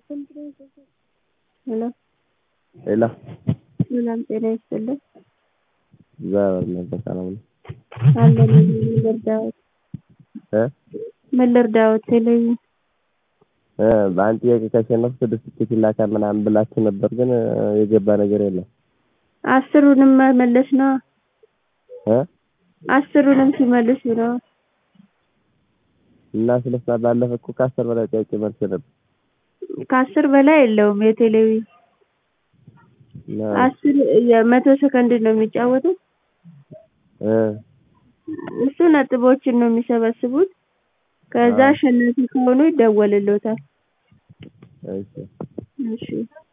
ሄሎ ሄሎ ሰላም ጤና ይስጥልኝ። እግዚአብሔር ይመስገን ሰላም ነው። አለን ምን ልርዳዎት? ቴሌቪዥን በአንድ ጥያቄ ካሸነፍኩ 6 ትኬት ይላካል ምናምን ብላችሁ ነበር፣ ግን የገባ ነገር የለም። 10ሩንም መመለስ ነው። እ 10ሩንም ሲመልሱ ነው። እና ስለሳ ባለፈ እኮ ከ10 በላይ ጥያቄ መልስ ነበር። ከ10 በላይ የለውም የቴሌቪዥን 10 የ100 ሰከንድ ነው የሚጫወቱት። እሱ ነጥቦችን ነው የሚሰበስቡት። ከዛ አሸናፊ ከሆኑ ይደወልልዎታል። እሺ እሺ